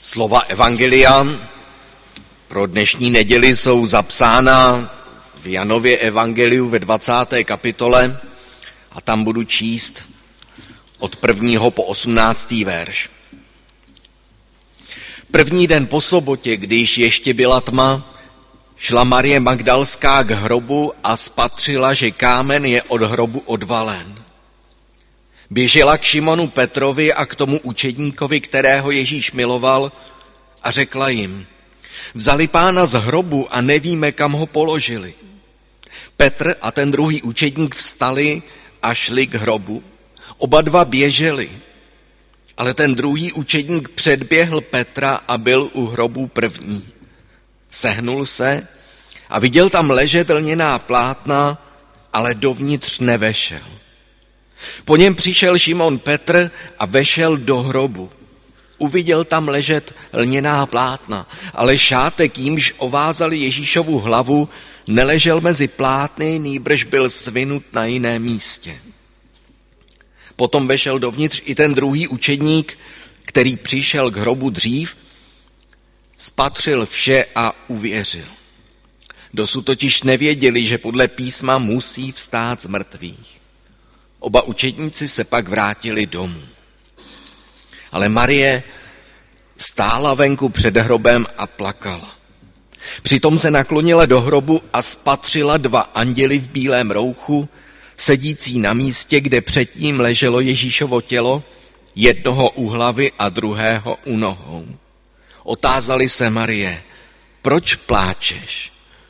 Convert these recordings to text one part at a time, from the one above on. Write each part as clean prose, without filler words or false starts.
Slova evangelia pro dnešní neděli jsou zapsána v Janově evangeliu ve 20. kapitole a tam budu číst od 1. po 18. verš. První den po sobotě, když ještě byla tma, šla Marie Magdalská k hrobu a spatřila, že kámen je od hrobu odvalen. Běžela k Šimonu Petrovi a k tomu učedníkovi, kterého Ježíš miloval, a řekla jim: vzali Pána z hrobu a nevíme, kam ho položili. Petr a ten druhý učedník vstali a šli k hrobu. Oba dva běželi, ale ten druhý učedník předběhl Petra a byl u hrobu první. Sehnul se a viděl tam ležet lněná plátna, ale dovnitř nevešel. Po něm přišel Šimon Petr a vešel do hrobu. Uviděl tam ležet lněná plátna, ale šátek, jímž ovázali Ježíšovu hlavu, neležel mezi plátny, nýbrž byl svinut na jiném místě. Potom vešel dovnitř i ten druhý učedník, který přišel k hrobu dřív, spatřil vše a uvěřil. Dosud totiž nevěděli, že podle písma musí vstát z mrtvých. Oba učedníci se pak vrátili domů. Ale Marie stála venku před hrobem a plakala. Přitom se naklonila do hrobu a spatřila dva anděly v bílém rouchu, sedící na místě, kde předtím leželo Ježíšovo tělo, jednoho u hlavy a druhého u nohou. Otázali se Marie: proč pláčeš?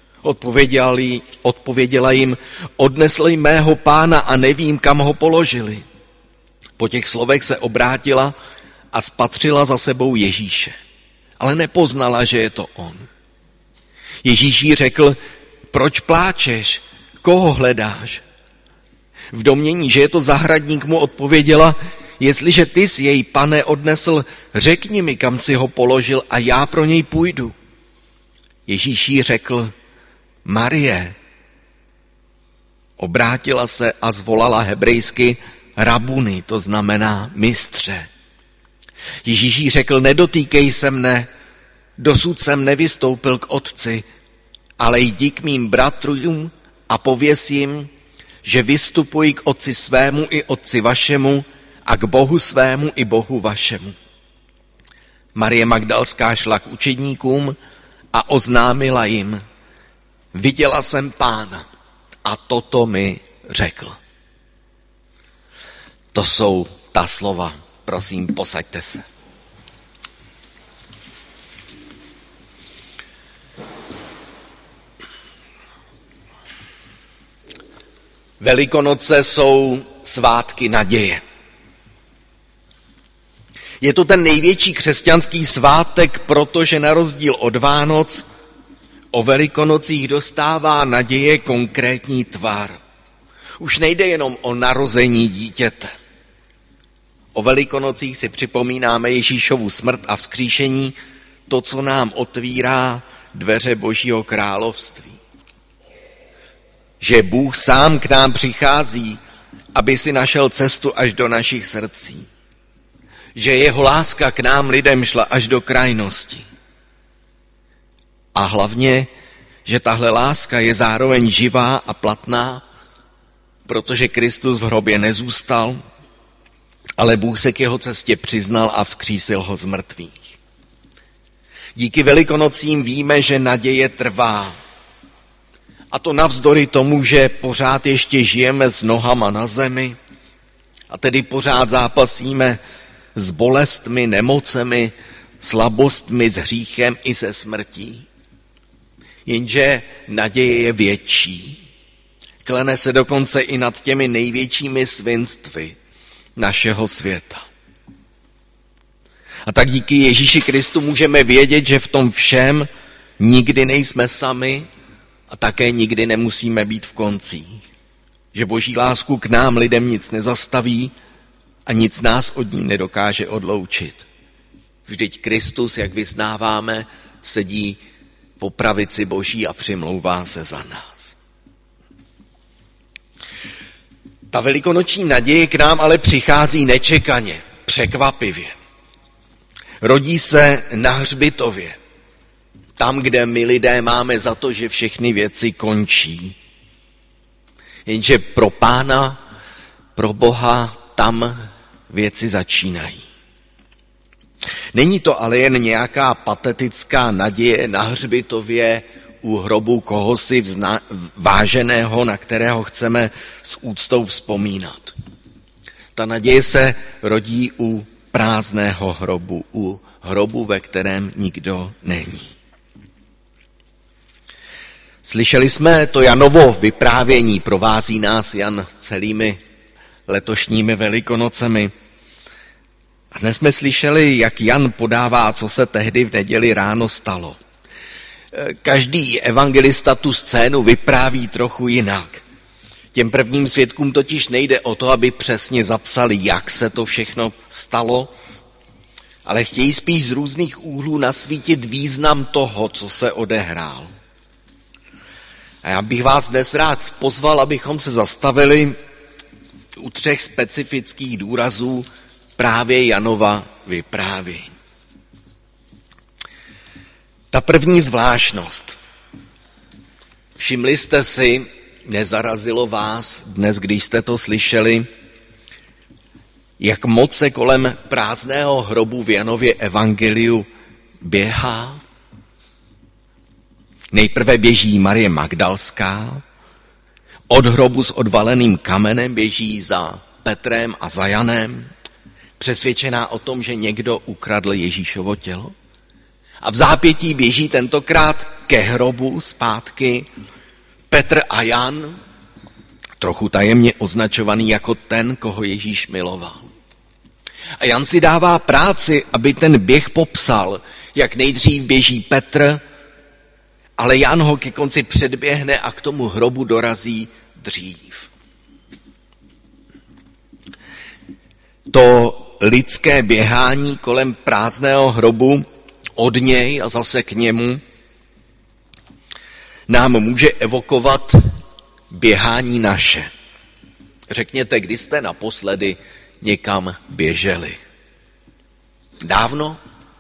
Odpověděla jim: odnesli mého Pána a nevím, kam ho položili. Po těch slovech se obrátila a spatřila za sebou Ježíše, ale nepoznala, že je to on. Ježíš jí řekl: proč pláčeš? Koho hledáš? V domnění, že je to zahradník, mu odpověděla: jestliže ty jsi jej, Pane, odnesl, řekni mi, kam si ho položil a já pro něj půjdu. Ježíš jí řekl: Marie. Obrátila se a zvolala hebrejsky rabuni, to znamená mistře. Ježíš jí řekl: nedotýkej se mne, dosud jsem nevystoupil k Otci, ale jdi k mým bratrům a pověz jim, že vystupuji k Otci svému i Otci vašemu a k Bohu svému i Bohu vašemu. Marie Magdalská šla k učedníkům a oznámila jim: viděla jsem Pána a toto mi řekl. To jsou ta slova. Prosím, posaďte se. Velikonoce jsou svátky naděje. Je to ten největší křesťanský svátek, protože na rozdíl od Vánoc o Velikonocích dostává naděje konkrétní tvar. Už nejde jenom o narození dítěte. O Velikonocích si připomínáme Ježíšovu smrt a vzkříšení, to, co nám otvírá dveře Božího království. Že Bůh sám k nám přichází, aby si našel cestu až do našich srdcí. Že jeho láska k nám lidem šla až do krajnosti. A hlavně, že tahle láska je zároveň živá a platná, protože Kristus v hrobě nezůstal, ale Bůh se k jeho cestě přiznal a vzkřísil ho z mrtvých. Díky Velikonocím víme, že naděje trvá. A to navzdory tomu, že pořád ještě žijeme s nohama na zemi a tedy pořád zápasíme s bolestmi, nemocemi, slabostmi, s hříchem i se smrtí. Jenže naděje je větší. Klene se dokonce i nad těmi největšími svinstvy našeho světa. A tak díky Ježíši Kristu můžeme vědět, že v tom všem nikdy nejsme sami a také nikdy nemusíme být v koncích. Že Boží lásku k nám lidem nic nezastaví a nic nás od ní nedokáže odloučit. Vždyť Kristus, jak vyznáváme, sedí po pravici Boží a přimlouvá se za nás. Ta velikonoční naděje k nám ale přichází nečekaně, překvapivě. Rodí se na hřbitově. Tam, kde my lidé máme za to, že všechny věci končí. Jenže pro Pána, pro Boha, tam věci začínají. Není to ale jen nějaká patetická naděje na hřbitově u hrobu kohosi váženého, na kterého chceme s úctou vzpomínat. Ta naděje se rodí u prázdného hrobu, u hrobu, ve kterém nikdo není. Slyšeli jsme to Janovo vyprávění, provází nás Jan celými letošními Velikonocemi. A dnes jsme slyšeli, jak Jan podává, co se tehdy v neděli ráno stalo. Každý evangelista tu scénu vypráví trochu jinak. Těm prvním svědkům totiž nejde o to, aby přesně zapsali, jak se to všechno stalo, ale chtějí spíš z různých úhlů nasvítit význam toho, co se odehrál. A já bych vás dnes rád pozval, abychom se zastavili u 3 specifických důrazů právě Janova vyprávění. Ta první zvláštnost. Všimli jste si, nezarazilo vás dnes, když jste to slyšeli, jak moc se kolem prázdného hrobu v Janově evangeliu běhá? Nejprve běží Marie Magdalská, od hrobu s odvaleným kamenem běží za Petrem a za Janem, přesvědčená o tom, že někdo ukradl Ježíšovo tělo. A v zápětí běží tentokrát ke hrobu zpátky Petr a Jan, trochu tajemně označovaný jako ten, koho Ježíš miloval. A Jan si dává práci, aby ten běh popsal, jak nejdřív běží Petr, ale Jan ho ke konci předběhne a k tomu hrobu dorazí dřív. To lidské běhání kolem prázdného hrobu od něj a zase k němu nám může evokovat běhání naše. Řekněte, kdy jste naposledy někam běželi? Dávno?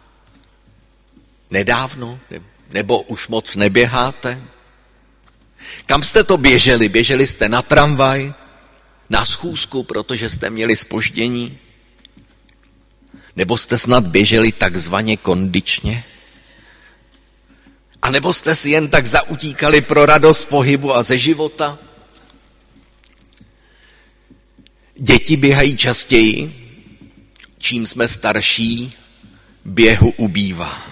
Nedávno? Nebo už moc neběháte? Kam jste to běželi? Běželi jste na tramvaj? Na schůzku, protože jste měli zpoždění? Nebo jste snad běželi takzvaně kondičně? A nebo jste si jen tak zautíkali pro radost pohybu a ze života? Děti běhají častěji, čím jsme starší, běhu ubývá.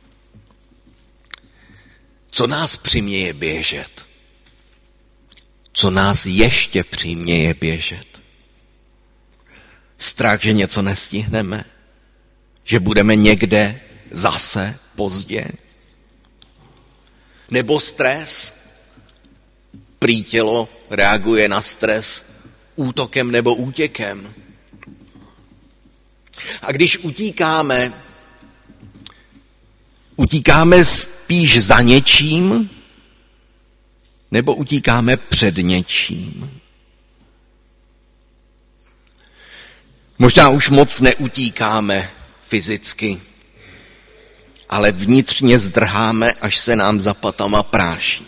Co nás přiměje běžet? Co nás ještě přiměje běžet? Strach, že něco nestihneme? Že budeme někde zase pozdě? Nebo stres? Prý tělo reaguje na stres útokem nebo útěkem. A když utíkáme spíš za něčím, nebo utíkáme před něčím? Možná už moc neutíkáme fyzicky, ale vnitřně zdrháme, až se nám za patama práší.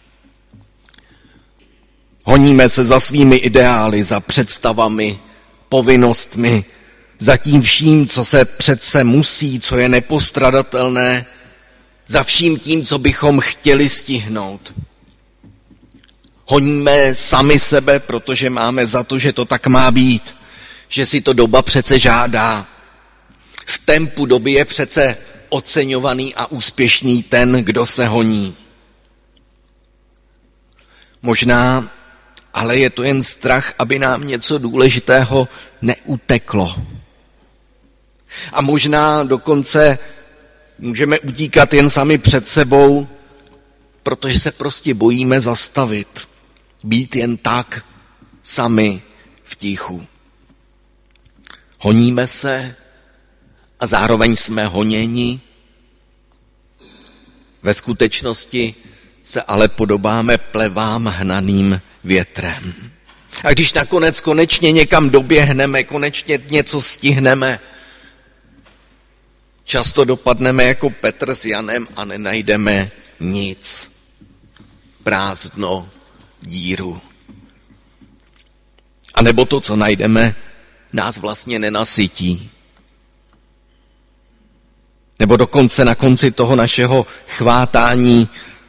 Honíme se za svými ideály, za představami, povinnostmi, za tím vším, co se přece musí, co je nepostradatelné, za vším tím, co bychom chtěli stihnout. Honíme sami sebe, protože máme za to, že to tak má být, že si to doba přece žádá. V tempu doby je přece oceňovaný a úspěšný ten, kdo se honí. Možná, ale je to jen strach, aby nám něco důležitého neuteklo. A možná dokonce můžeme utíkat jen sami před sebou, protože se prostě bojíme zastavit. Být jen tak sami v tichu. Honíme se a zároveň jsme honěni. Ve skutečnosti se ale podobáme plevám hnaným větrem. A když nakonec konečně někam doběhneme, konečně něco stihneme, Často dopadneme jako Petr s Janem a nenajdeme nic. Prázdno, díru. A nebo to, co najdeme, nás vlastně nenasytí. Nebo dokonce na konci toho našeho chvátání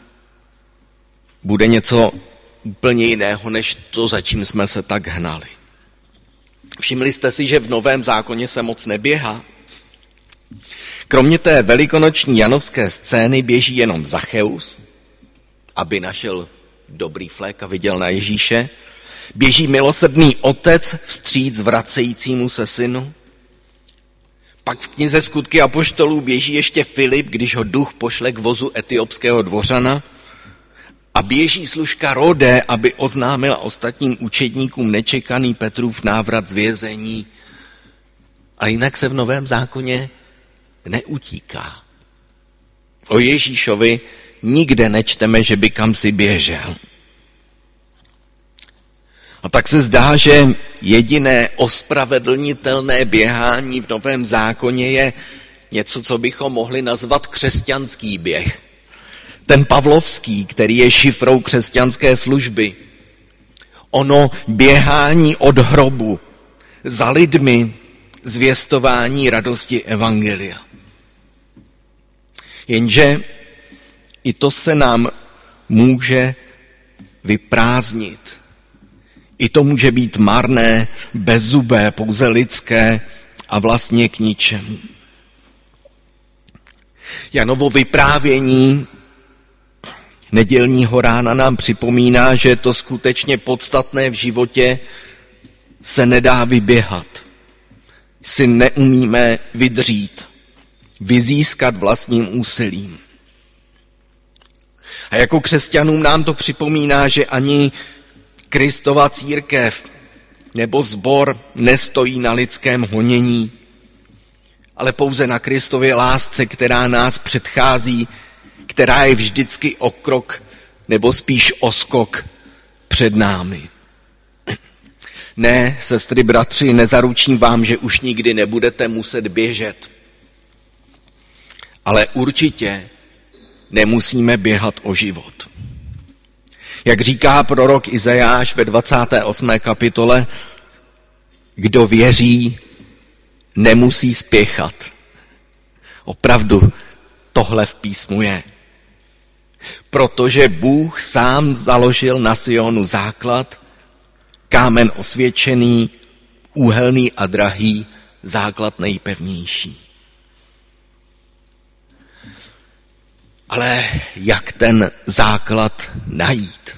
bude něco úplně jiného, než to, za čím jsme se tak hnali. Všimli jste si, že v Novém zákoně se moc neběhá? Kromě té velikonoční janovské scény běží jenom Zacheus, aby našel dobrý flék a viděl na Ježíše. Běží milosrdný otec vstříc vracejícímu se synu. Pak v knize Skutky apoštolů běží ještě Filip, když ho duch pošle k vozu etiopského dvořana. A běží služka Rodé, aby oznámila ostatním učedníkům nečekaný Petrův návrat z vězení. A jinak se v Novém zákoně neutíká. O Ježíšovi nikde nečteme, že by kam si běžel. A tak se zdá, že jediné ospravedlnitelné běhání v Novém zákoně je něco, co bychom mohli nazvat křesťanský běh. Ten pavlovský, který je šifrou křesťanské služby. Ono běhání od hrobu za lidmi, zvěstování radosti evangelia. Jenže i to se nám může vyprázdnit. I to může být marné, bezzubé, pouze lidské a vlastně k ničemu. Janovo vyprávění nedělního rána nám připomíná, že to skutečně podstatné v životě se nedá vyběhat. Si neumíme vydřít, vyzískat vlastním úsilím. A jako křesťanům nám to připomíná, že ani Kristova církev nebo sbor nestojí na lidském honění, ale pouze na Kristově lásce, která nás předchází, která je vždycky o krok nebo spíš o skok před námi. Ne, sestry, bratři, nezaručím vám, že už nikdy nebudete muset běžet. Ale určitě nemusíme běhat o život. Jak říká prorok Izajáš ve 28. kapitole, kdo věří, nemusí spěchat. Opravdu tohle v písmu je. Protože Bůh sám založil na Sionu základ, kámen osvědčený, úhelný a drahý, základ nejpevnější. Ale jak ten základ najít?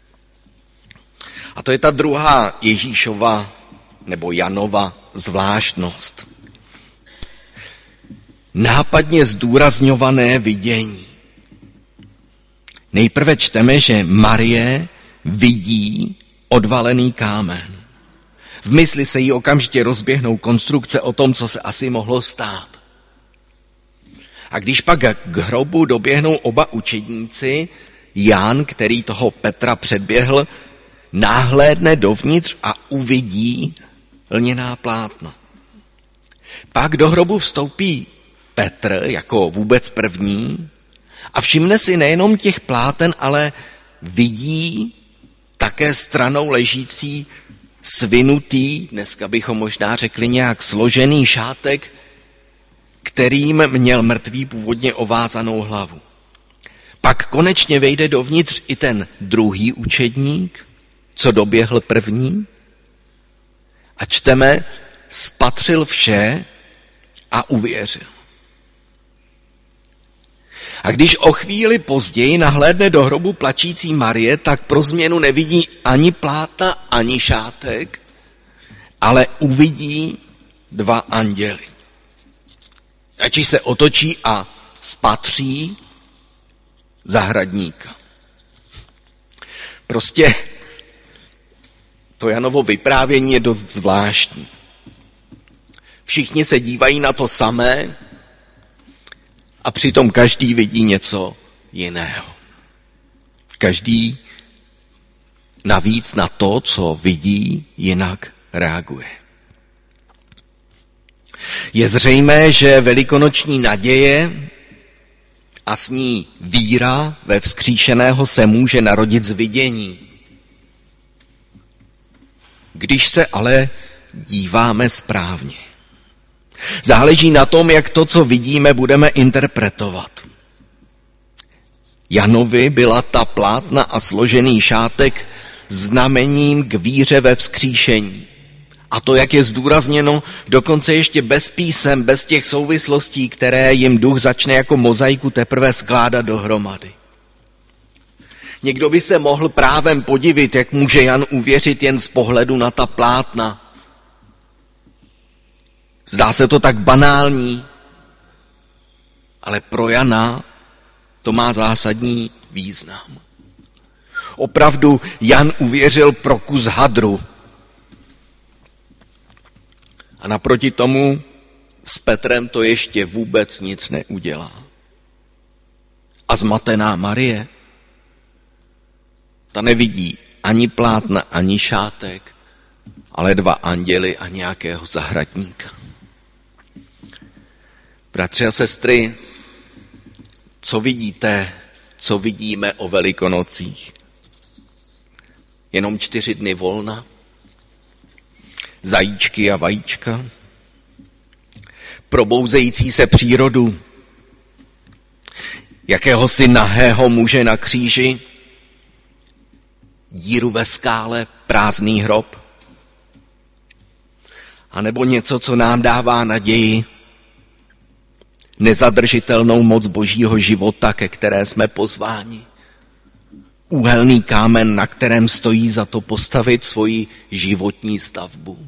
A to je ta druhá Ježíšova nebo Janova zvláštnost. Nápadně zdůrazňované vidění. Nejprve čteme, že Marie vidí odvalený kámen. V mysli se jí okamžitě rozběhnou konstrukce o tom, co se asi mohlo stát. A když pak k hrobu doběhnou oba učedníci, Jan, který toho Petra předběhl, náhlédne dovnitř a uvidí lněná plátna. Pak do hrobu vstoupí Petr jako vůbec první a všimne si nejenom těch pláten, ale vidí také stranou ležící svinutý, dneska bychom možná řekli nějak složený šátek, kterým měl mrtvý původně ovázanou hlavu. Pak konečně vejde dovnitř i ten druhý učedník, co doběhl první, a čteme, spatřil vše a uvěřil. A když o chvíli později nahlédne do hrobu plačící Marie, tak pro změnu nevidí ani pláta, ani šátek, ale uvidí dva anděly. Ači se otočí a spatří zahradníka. Prostě to Janovo vyprávění je dost zvláštní. Všichni se dívají na to samé a přitom každý vidí něco jiného. Každý navíc na to, co vidí, jinak reaguje. Je zřejmé, že velikonoční naděje a s ní víra ve vzkříšeného se může narodit z vidění. Když se ale díváme správně. Záleží na tom, jak to, co vidíme, budeme interpretovat. Janovi byla ta plátna a složený šátek znamením k víře ve vzkříšení. A to, jak je zdůrazněno, dokonce ještě bez písem, bez těch souvislostí, které jim duch začne jako mozaiku teprve skládat dohromady. Někdo by se mohl právem podivit, jak může Jan uvěřit jen z pohledu na ta plátna. Zdá se to tak banální, ale pro Jana to má zásadní význam. Opravdu Jan uvěřil pro kus hadru. A naproti tomu s Petrem to ještě vůbec nic neudělá. A zmatená Marie, ta nevidí ani plátna, ani šátek, ale 2 anděly a nějakého zahradníka. Bratři a sestry, co vidíte, co vidíme o Velikonocích? Jenom 4 dny volna? Zajíčky a vajíčka? Probouzející se přírodu? Jakéhosi nahého muže na kříži? Díru ve skále, prázdný hrob? A nebo něco, co nám dává naději? Nezadržitelnou moc Božího života, ke které jsme pozváni. Úhelný kámen, na kterém stojí za to postavit svoji životní stavbu.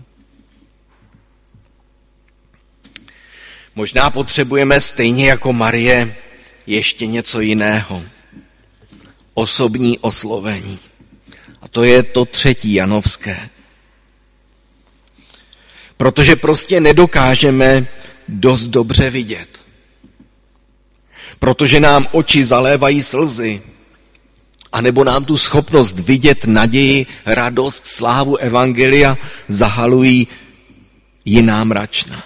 Možná potřebujeme stejně jako Marie ještě něco jiného. Osobní oslovení. A to je to 3. janovské. Protože prostě nedokážeme dost dobře vidět. Protože nám oči zalévají slzy, anebo nám tu schopnost vidět naději, radost, slávu evangelia zahalují jiná mračna.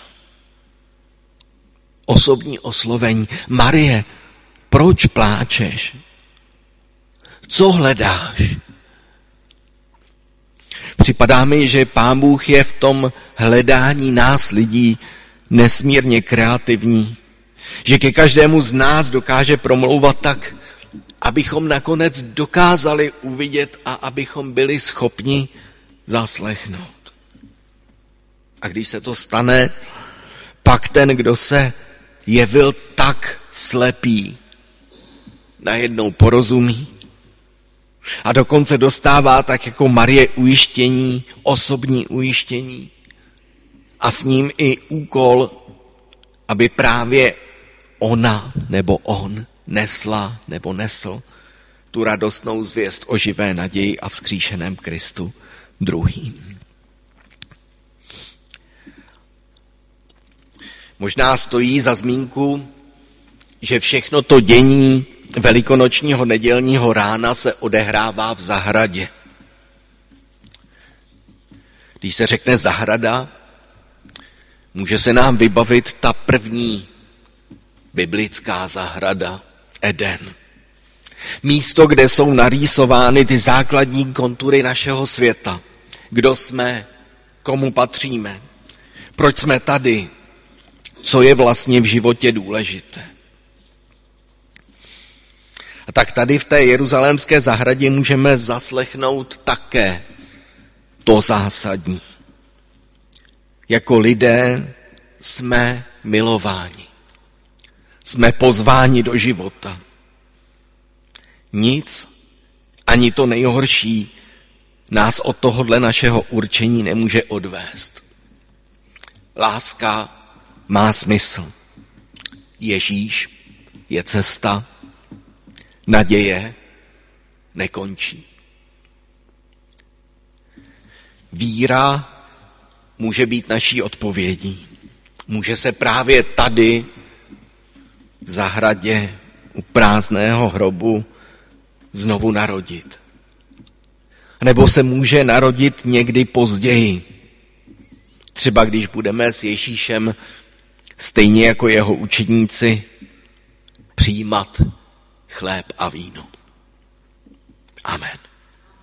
Osobní oslovení. Marie, proč pláčeš? Co hledáš? Připadá mi, že Pán Bůh je v tom hledání nás lidí nesmírně kreativní. Že ke každému z nás dokáže promlouvat tak, abychom nakonec dokázali uvidět a abychom byli schopni zaslechnout. A když se to stane, pak ten, kdo se jevil tak slepý, najednou porozumí a dokonce dostává tak jako Marie ujištění, osobní ujištění a s ním i úkol, aby právě ona nebo on nesla nebo nesl tu radostnou zvěst o živé naději a vzkříšeném Kristu druhým. Možná stojí za zmínku, že všechno to dění velikonočního nedělního rána se odehrává v zahradě. Když se řekne zahrada, může se nám vybavit ta první biblická zahrada, Eden. Místo, kde jsou narýsovány ty základní kontury našeho světa. Kdo jsme, komu patříme, proč jsme tady, co je vlastně v životě důležité. A tak tady v té jeruzalémské zahradě můžeme zaslechnout také to zásadní. Jako lidé jsme milováni. Jsme pozváni do života. Nic, ani to nejhorší, nás od tohohle našeho určení nemůže odvést. Láska má smysl. Ježíš je cesta, naděje nekončí. Víra může být naší odpovědí. Může se právě tady v zahradě u prázdného hrobu znovu narodit. Nebo se může narodit někdy později. Třeba když budeme s Ježíšem stejně jako jeho učedníci, přijímat chléb a víno.